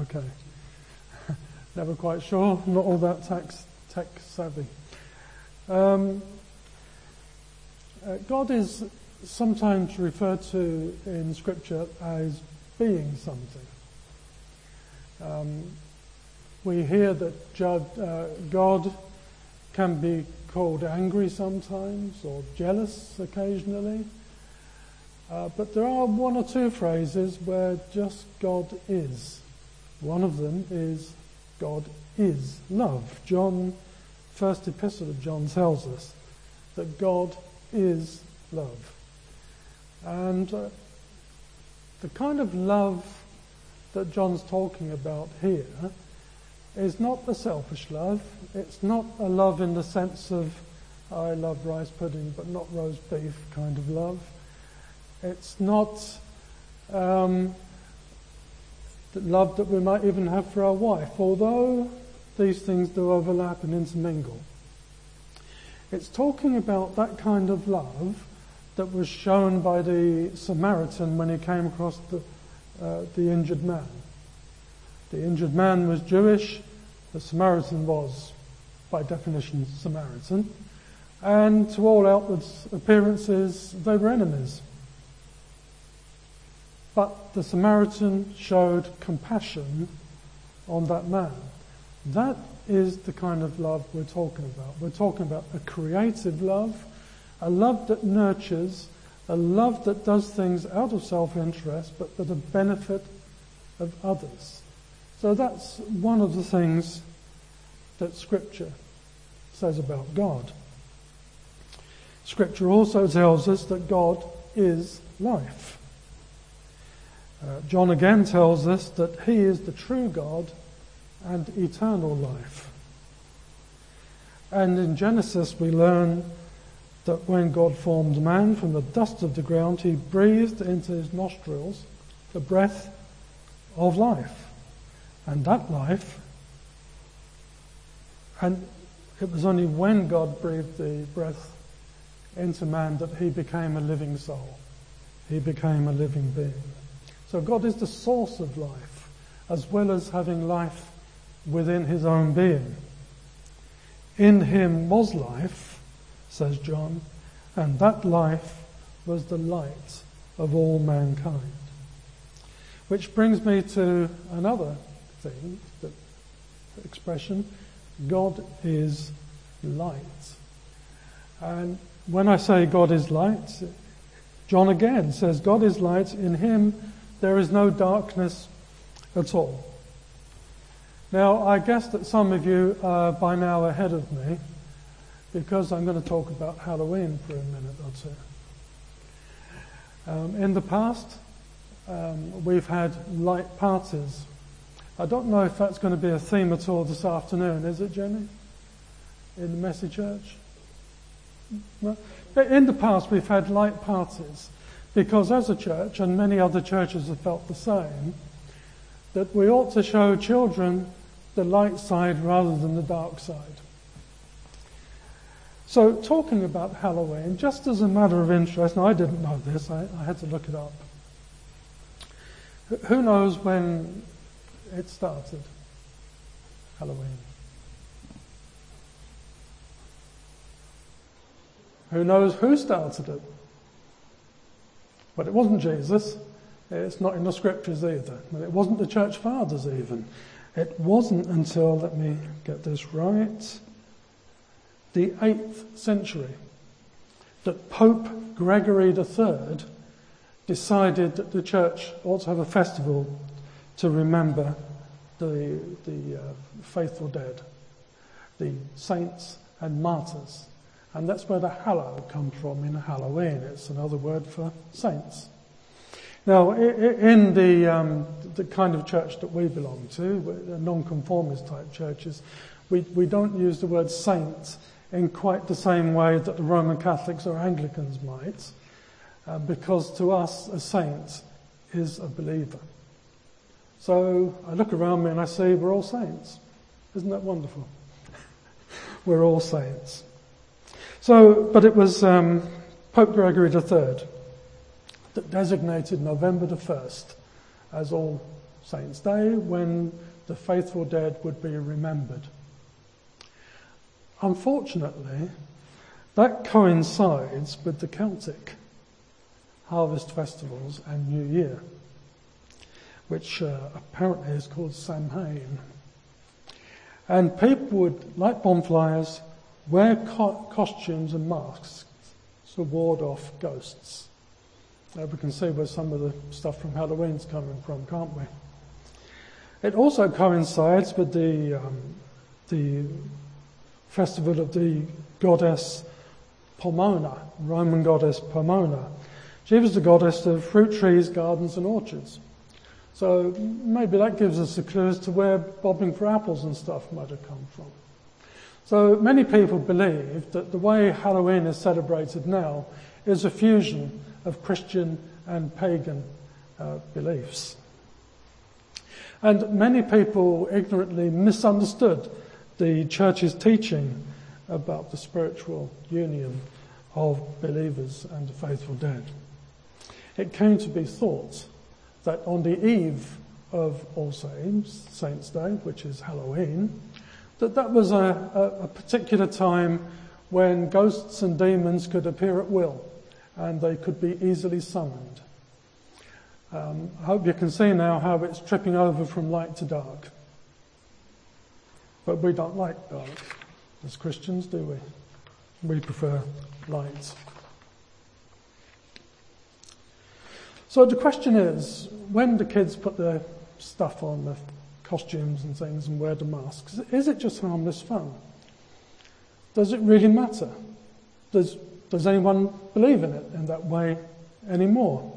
Okay. Never quite sure. Not all that tech savvy. God is sometimes referred to in Scripture as being something. We hear that God can be called angry sometimes or jealous occasionally. But there are one or two phrases where just God is. One of them is God is love. First epistle of John tells us that God is love. And the kind of love that John's talking about here is not a selfish love. It's not a love in the sense of I love rice pudding but not roast beef kind of love. It's not the love that we might even have for our wife, although these things do overlap and intermingle. It's talking about that kind of love that was shown by the Samaritan when he came across the injured man. The injured man was Jewish, the Samaritan was, by definition, Samaritan, and to all outward appearances, they were enemies. But the Samaritan showed compassion on that man. That is the kind of love we're talking about. We're talking about a creative love, a love that nurtures, a love that does things out of self-interest, but for the benefit of others. So that's one of the things that Scripture says about God. Scripture also tells us that God is life. John again tells us that He is the true God and eternal life. And in Genesis we learn that when God formed man from the dust of the ground, He breathed into his nostrils the breath of life. And that life, and it was only when God breathed the breath into man that he became a living soul. He became a living being. So God is the source of life, as well as having life within His own being. In Him was life, says John, and that life was the light of all mankind. Which brings me to another thing, the expression, God is light. And when I say God is light, John again says God is light, in Him there is no darkness at all. Now, I guess that some of you are by now ahead of me, because I'm going to talk about Halloween for a minute or two. In the past, we've had light parties. I don't know if that's going to be a theme at all this afternoon, is it, Jenny? In the Messy Church? No? In the past, we've had light parties, because as a church, and many other churches have felt the same, that we ought to show children the light side rather than the dark side. So talking about Halloween, just as a matter of interest, and I didn't know this, I had to look it up. Who knows when it started, Halloween? Who knows who started it? But it wasn't Jesus. It's not in the Scriptures either. And it wasn't the church fathers even. It wasn't until, let me get this right, the 8th century that Pope Gregory III decided that the church ought to have a festival to remember the faithful dead, the saints and martyrs. And that's where the hallow comes from in Halloween. It's another word for saints. Now, in the kind of church that we belong to, non-conformist type churches, we don't use the word saint in quite the same way that the Roman Catholics or Anglicans might, because to us a saint is a believer. So I look around me and I see we're all saints. Isn't that wonderful? We're all saints. So, but it was Pope Gregory III that designated November the 1st as All Saints' Day, when the faithful dead would be remembered. Unfortunately, that coincides with the Celtic harvest festivals and New Year, which apparently is called Samhain. And people would, like bonfires, wear costumes and masks to ward off ghosts. We can see where some of the stuff from Halloween's coming from, can't we? It also coincides with the festival of the goddess Pomona, Roman goddess Pomona. She was the goddess of fruit trees, gardens and orchards. So maybe that gives us a clue as to where bobbing for apples and stuff might have come from. So many people believe that the way Halloween is celebrated now is a fusion of Christian and pagan beliefs. And many people ignorantly misunderstood the church's teaching about the spiritual union of believers and the faithful dead. It came to be thought that on the eve of All Saints' Day, which is Halloween, that was a particular time when ghosts and demons could appear at will and they could be easily summoned. I hope you can see now how it's tripping over from light to dark. But we don't like dark as Christians, do we? We prefer light. So the question is, when the kids put their stuff on, the costumes and things, and wear the masks, is it just harmless fun? Does it really matter? Does anyone believe in it in that way anymore?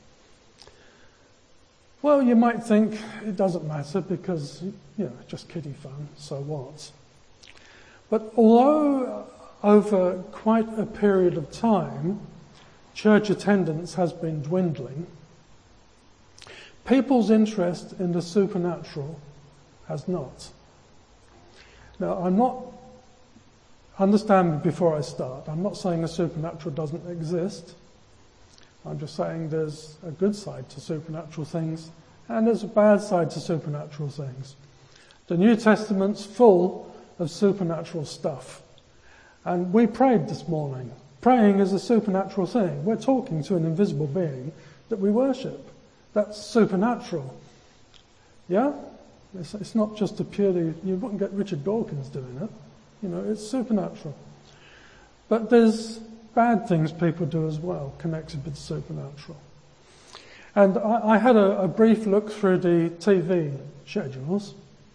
Well, you might think it doesn't matter because, just kiddie fun, so what? But although over quite a period of time, church attendance has been dwindling, people's interest in the supernatural has not. Now, understand me before I start, I'm not saying the supernatural doesn't exist. I'm just saying there's a good side to supernatural things and there's a bad side to supernatural things. The New Testament's full of supernatural stuff. And we prayed this morning. Praying is a supernatural thing. We're talking to an invisible being that we worship. That's supernatural. Yeah? It's not just a purely, you wouldn't get Richard Dawkins doing it. It's supernatural. But there's bad things people do as well, connected with the supernatural. And I had a brief look through the TV schedules,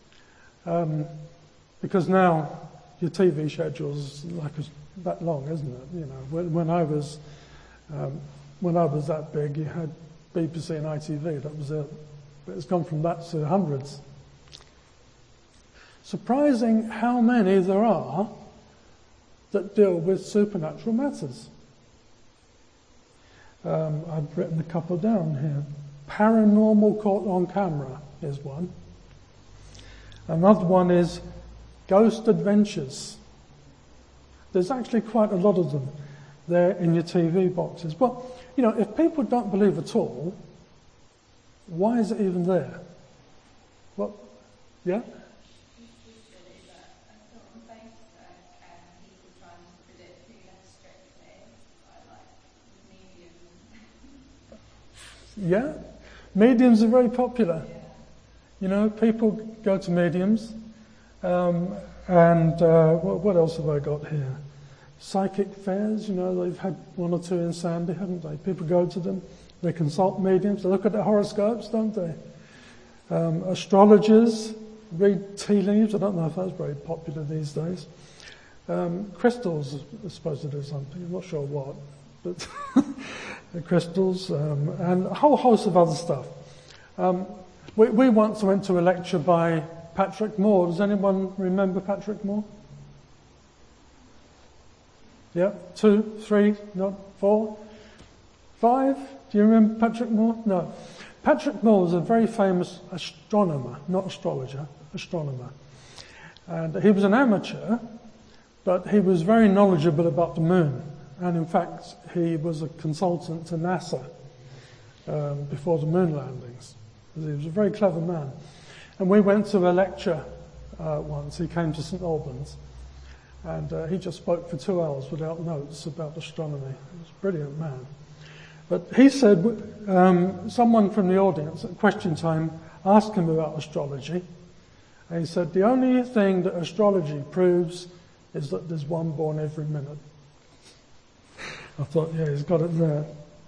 because now your TV schedule's that long, isn't it? When I was that big, you had BBC and ITV, that was it. But it's gone from that to hundreds. Surprising how many there are that deal with supernatural matters. I've written a couple down here. Paranormal caught on camera is one. Another one is ghost adventures. There's actually quite a lot of them there in your TV boxes. But, if people don't believe at all, why is it even there? What? Yeah? Yeah, mediums are very popular. People go to mediums. What else have I got here? Psychic fairs, they've had one or two in Sandy, haven't they? People go to them, they consult mediums, they look at their horoscopes, don't they? Astrologers read tea leaves. I don't know if that's very popular these days. Crystals are supposed to do something, I'm not sure what, but crystals, and a whole host of other stuff. We once went to a lecture by Patrick Moore. Does anyone remember Patrick Moore? Yeah, 2, 3, not 4, 5? Do you remember Patrick Moore? No. Patrick Moore was a very famous astronomer, not astrologer, astronomer. And he was an amateur, but he was very knowledgeable about the moon. And in fact, he was a consultant to NASA before the moon landings. He was a very clever man. And we went to a lecture once. He came to St Albans, and he just spoke for 2 hours without notes about astronomy. He was a brilliant man. But he said, someone from the audience at question time asked him about astrology, and he said, the only thing that astrology proves is that there's one born every minute. I thought, yeah, he's got it there.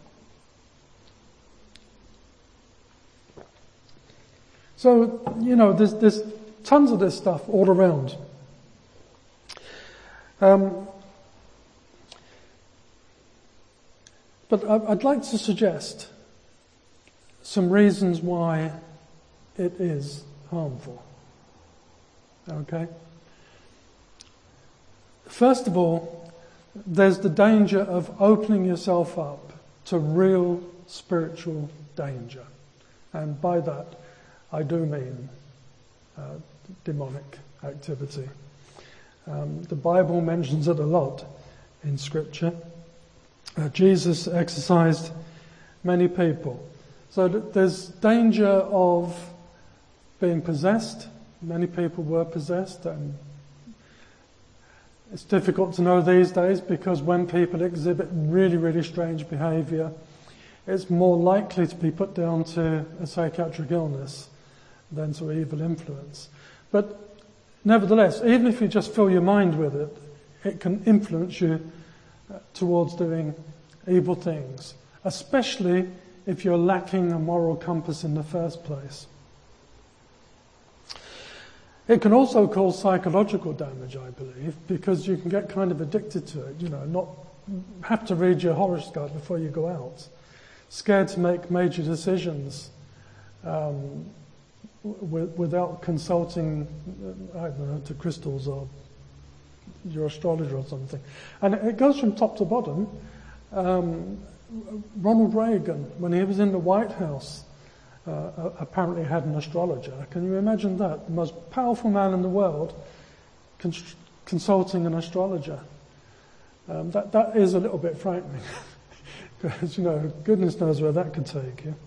So, there's tons of this stuff all around. But I'd like to suggest some reasons why it is harmful. Okay? First of all, there's the danger of opening yourself up to real spiritual danger. And by that, I do mean demonic activity. The Bible mentions it a lot in Scripture. Jesus exorcised many people. So there's danger of being possessed. Many people were possessed, and it's difficult to know these days because when people exhibit really, really strange behaviour, it's more likely to be put down to a psychiatric illness than to evil influence. But nevertheless, even if you just fill your mind with it, it can influence you towards doing evil things, especially if you're lacking a moral compass in the first place. It can also cause psychological damage, I believe, because you can get kind of addicted to it, not have to read your horoscope before you go out, scared to make major decisions without consulting, I don't know, to crystals or your astrologer or something. And it goes from top to bottom. Ronald Reagan, when he was in the White House, apparently had an astrologer. Can you imagine that? The most powerful man in the world consulting an astrologer. That is a little bit frightening. Because, goodness knows where that could take you.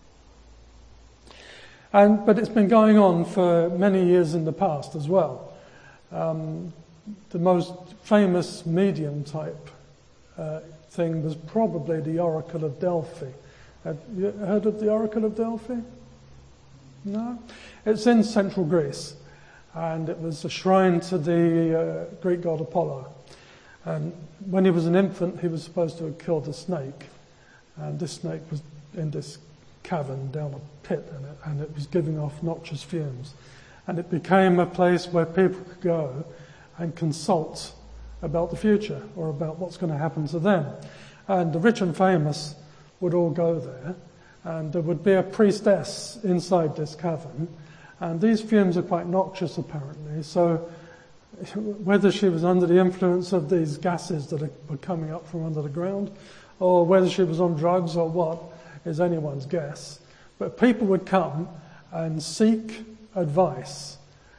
But it's been going on for many years in the past as well. The most famous medium type thing was probably the Oracle of Delphi. Have you heard of the Oracle of Delphi? No? It's in central Greece, and it was a shrine to the Greek god Apollo. And when he was an infant, he was supposed to have killed a snake, and this snake was in this cavern down a pit, and it was giving off noxious fumes. And it became a place where people could go and consult about the future or about what's going to happen to them. And the rich and famous would all go there, and there would be a priestess inside this cavern, and these fumes are quite noxious apparently, so whether she was under the influence of these gases that were coming up from under the ground, or whether she was on drugs or what, is anyone's guess. But people would come and seek advice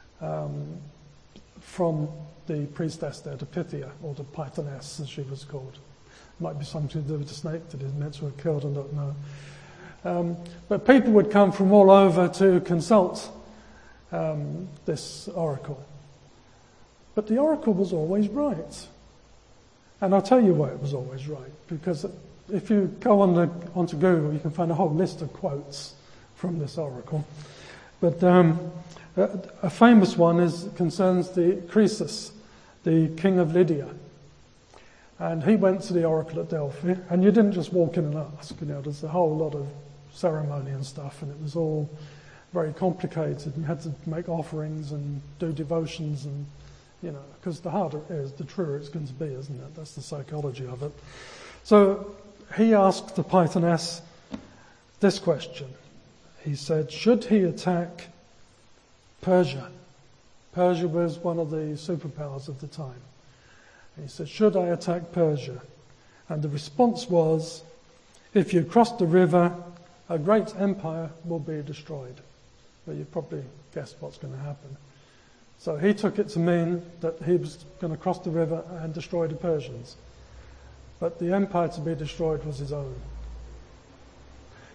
from the priestess there, the Pythia, or the Pythoness as she was called. Might be something to do with the snake that is meant to have killed, I don't know. But people would come from all over to consult this oracle. But the oracle was always right. And I'll tell you why it was always right. Because if you go onto Google, you can find a whole list of quotes from this oracle. But a famous one concerns the Croesus, the king of Lydia. And he went to the Oracle at Delphi, and you didn't just walk in and ask, there's a whole lot of ceremony and stuff, and it was all very complicated. You had to make offerings and do devotions, and, because the harder it is, the truer it's going to be, isn't it? That's the psychology of it. So he asked the Pythoness this question. He said, should he attack Persia? Persia was one of the superpowers of the time. He said, should I attack Persia? And the response was, if you cross the river, a great empire will be destroyed. Well, you probably guessed what's going to happen. So he took it to mean that he was going to cross the river and destroy the Persians. But the empire to be destroyed was his own.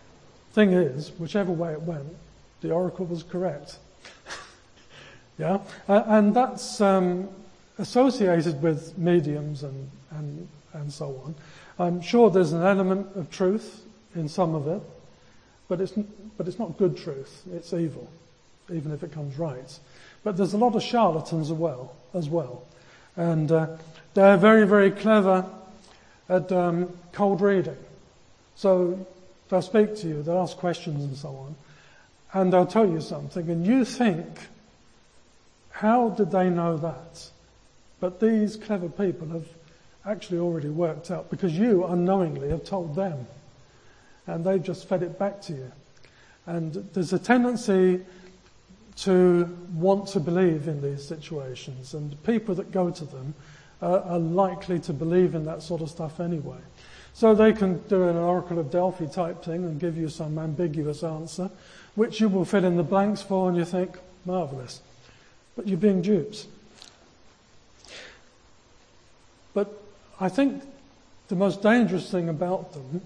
Thing is, whichever way it went, the oracle was correct. Yeah, and that's associated with mediums and so on. I'm sure there's an element of truth in some of it, but it's not good truth. It's evil, even if it comes right. But there's a lot of charlatans as well, and they're very, very clever at cold reading. So they'll speak to you, they'll ask questions and so on, and they'll tell you something, and you think, how did they know that? But these clever people have actually already worked out, because you unknowingly have told them, and they've just fed it back to you. And there's a tendency to want to believe in these situations, and people that go to them are likely to believe in that sort of stuff anyway. So they can do an Oracle of Delphi type thing and give you some ambiguous answer, which you will fill in the blanks for, and you think, marvellous. But you're being duped. But I think the most dangerous thing about them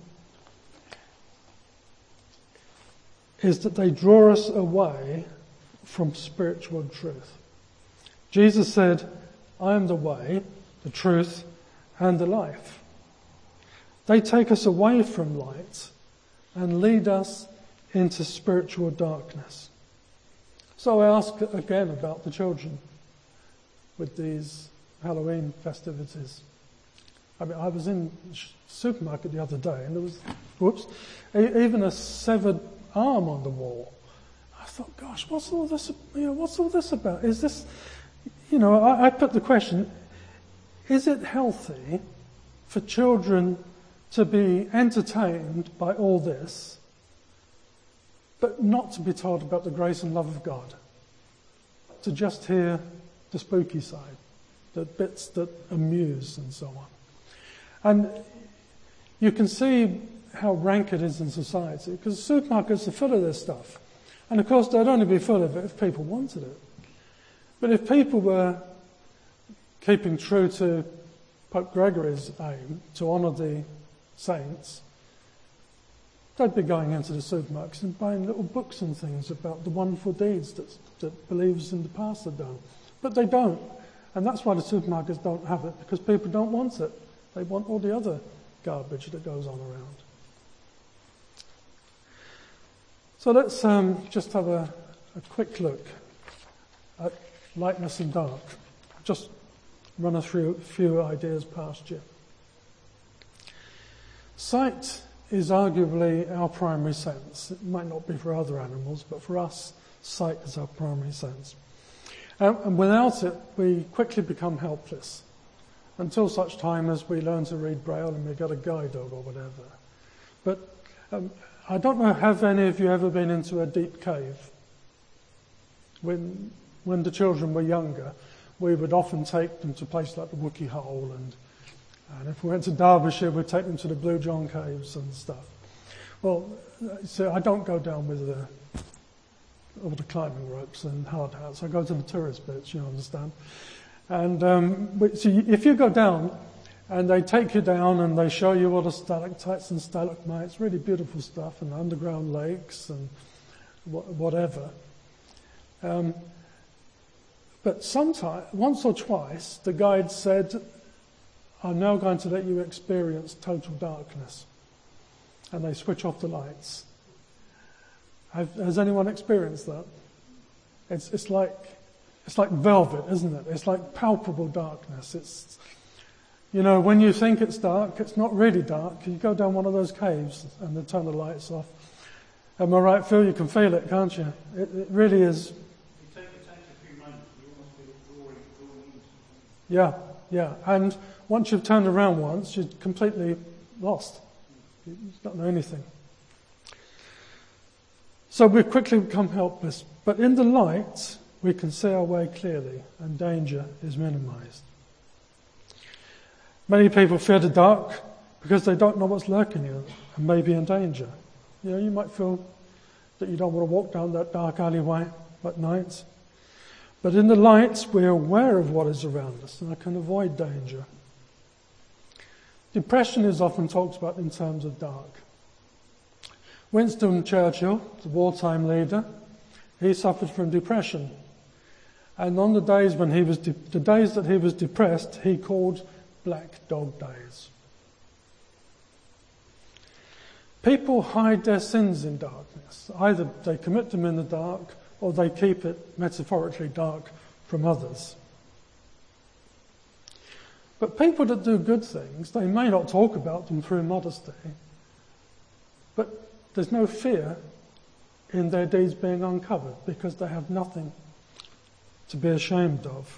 is that they draw us away from spiritual truth. Jesus said, I am the way, the truth, and the life. They take us away from light and lead us into spiritual darkness. So I ask again about the children with these Halloween festivities. I mean, I was in the supermarket the other day and there was, even a severed arm on the wall. I thought, gosh, what's all this about? Is this, I put the question, is it healthy for children to be entertained by all this, but not to be told about the grace and love of God? To just hear the spooky side, the bits that amuse and so on. And you can see how rank it is in society, because supermarkets are full of this stuff. And of course they'd only be full of it if people wanted it. But if people were keeping true to Pope Gregory's aim to honour the saints, they'd be going into the supermarkets and buying little books and things about the wonderful deeds that believers in the past have done. But they don't. And that's why the supermarkets don't have it, because people don't want it. They want all the other garbage that goes on around. So let's just have a quick look at lightness and dark. Just run us through a few ideas past you. Sight is arguably our primary sense. It might not be for other animals, but for us, sight is our primary sense. And without it, we quickly become helpless until such time as we learn to read Braille and we get a guide dog or whatever. But I don't know, have any of you ever been into a deep cave? When the children were younger, we would often take them to places like the Wookey Hole, and if we went to Derbyshire, we'd take them to the Blue John Caves and stuff. Well, so I don't go down with all the climbing ropes and hard hats. I go to the tourist bits, you understand. And so if you go down, and they take you down and they show you all the stalactites and stalagmites, really beautiful stuff, and underground lakes and whatever. But once or twice, the guide said, I'm now going to let you experience total darkness. And they switch off the lights. Has anyone experienced that? It's like velvet, isn't it? It's like palpable darkness. It's, when you think it's dark, it's not really dark. You go down one of those caves and they turn the lights off. Am I right, Phil? You can feel it, can't you? It really is. It takes a few moments. You almost feel it drawing in. Yeah. And once you've turned around once, you're completely lost. You don't know anything. So we quickly become helpless. But in the light, we can see our way clearly, and danger is minimized. Many people fear the dark because they don't know what's lurking in it and may be in danger. You might feel that you don't want to walk down that dark alleyway at night. But in the light, we're aware of what is around us and I can avoid danger. Depression is often talked about in terms of dark. Winston Churchill, the wartime leader, he suffered from depression. And on the days that he was depressed, he called Black Dog Days. People hide their sins in darkness. Either they commit them in the dark or they keep it metaphorically dark from others. But people that do good things, they may not talk about them through modesty, but there's no fear in their deeds being uncovered because they have nothing to be ashamed of.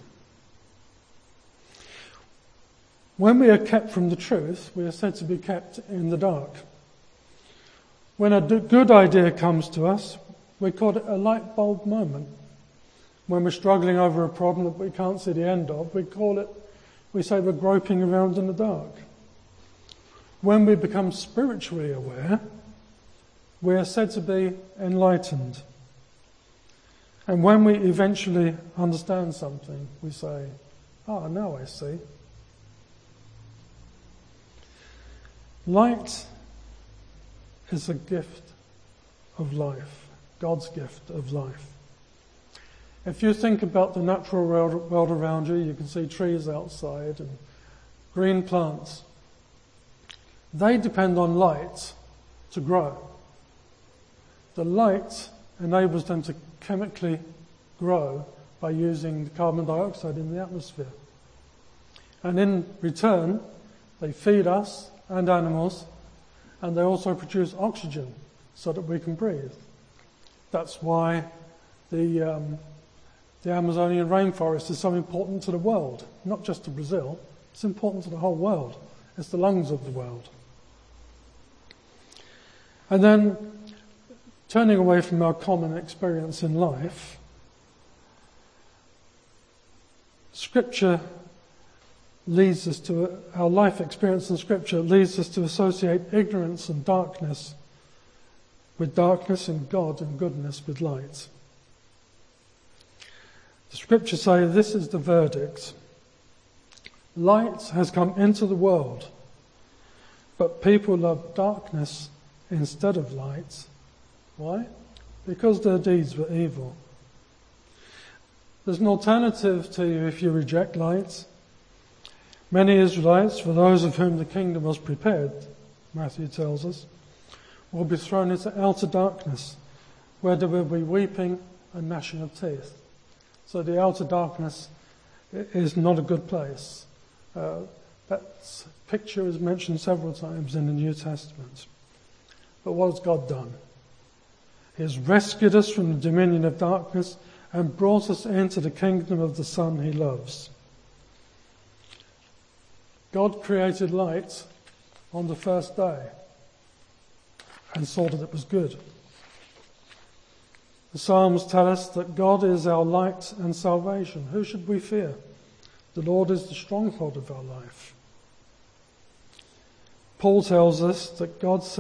When we are kept from the truth, we are said to be kept in the dark. When a good idea comes to us, we call it a light bulb moment. When we're struggling over a problem that we can't see the end of, we say we're groping around in the dark. When we become spiritually aware, we are said to be enlightened. And when we eventually understand something, we say, now I see. Light is a gift of life, God's gift of life. If you think about the natural world around you, you can see trees outside and green plants. They depend on light to grow. The light enables them to chemically grow by using the carbon dioxide in the atmosphere. And in return, they feed us and animals, and they also produce oxygen so that we can breathe. That's why the Amazonian rainforest is so important to the world, not just to Brazil. It's important to the whole world. It's the lungs of the world. And then, turning away from our common experience in life, Scripture leads us to, our life experience in Scripture leads us to associate ignorance and darkness with darkness and God and goodness with light. The Scriptures say this is the verdict. Light has come into the world, but people love darkness instead of light. Why? Because their deeds were evil. There's an alternative to you if you reject light. Many Israelites, for those of whom the kingdom was prepared, Matthew tells us, will be thrown into outer darkness, where there will be weeping and gnashing of teeth. So the outer darkness is not a good place. That picture is mentioned several times in the New Testament. But what has God done? He has rescued us from the dominion of darkness and brought us into the kingdom of the Son he loves. God created light on the first day and saw that it was good. The Psalms tell us that God is our light and salvation. Who should we fear? The Lord is the stronghold of our life. Paul tells us that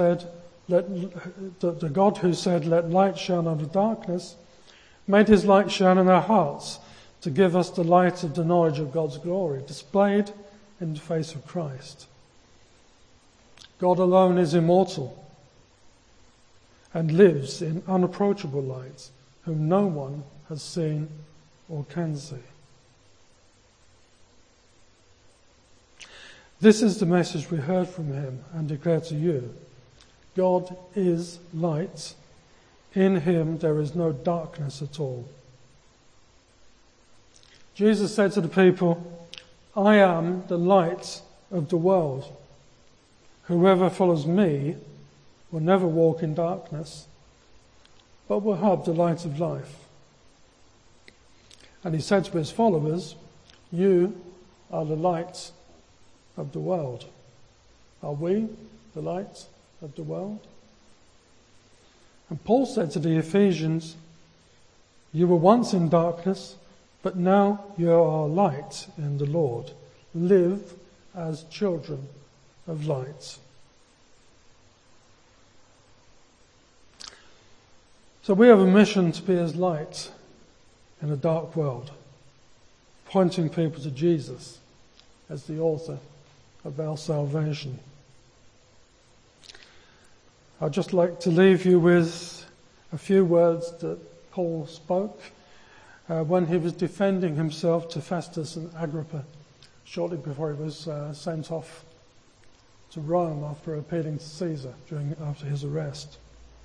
the God who said, "Let light shine out of darkness," made his light shine in our hearts to give us the light of the knowledge of God's glory, displayed in the face of Christ. God alone is immortal and lives in unapproachable light, whom no one has seen or can see. This is the message we heard from him and declare to you. God is light. In him there is no darkness at all. Jesus said to the people, "I am the light of the world. Whoever follows me will never walk in darkness, but will have the light of life." And he said to his followers, "You are the light of the world." Are we the light of the world? And Paul said to the Ephesians, "You were once in darkness, but now you are light in the Lord. Live as children of light." So we have a mission to be as light in a dark world, pointing people to Jesus as the author of our salvation. I'd just like to leave you with a few words that Paul spoke when he was defending himself to Festus and Agrippa shortly before he was sent off to Rome after appealing to Caesar after his arrest.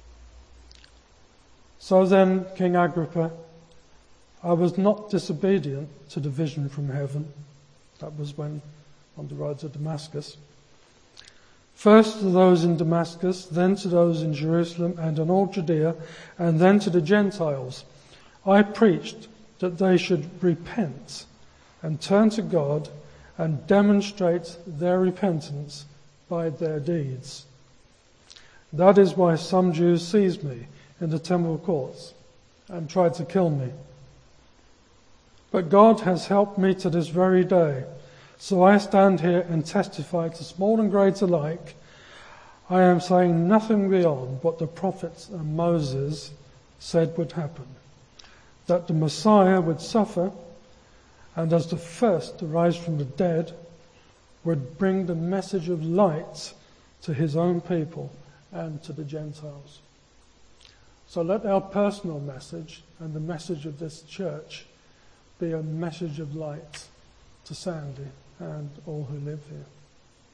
So then, King Agrippa, I was not disobedient to the vision from heaven. That was when on the road to Damascus. First to those in Damascus, then to those in Jerusalem and in all Judea, and then to the Gentiles. I preached that they should repent and turn to God and demonstrate their repentance by their deeds. That is why some Jews seized me in the temple courts and tried to kill me. But God has helped me to this very day. So I stand here and testify to small and great alike. I am saying nothing beyond what the prophets and Moses said would happen. That the Messiah would suffer, and as the first to rise from the dead, would bring the message of light to his own people and to the Gentiles. So let our personal message and the message of this church be a message of light to Sandy and all who live here.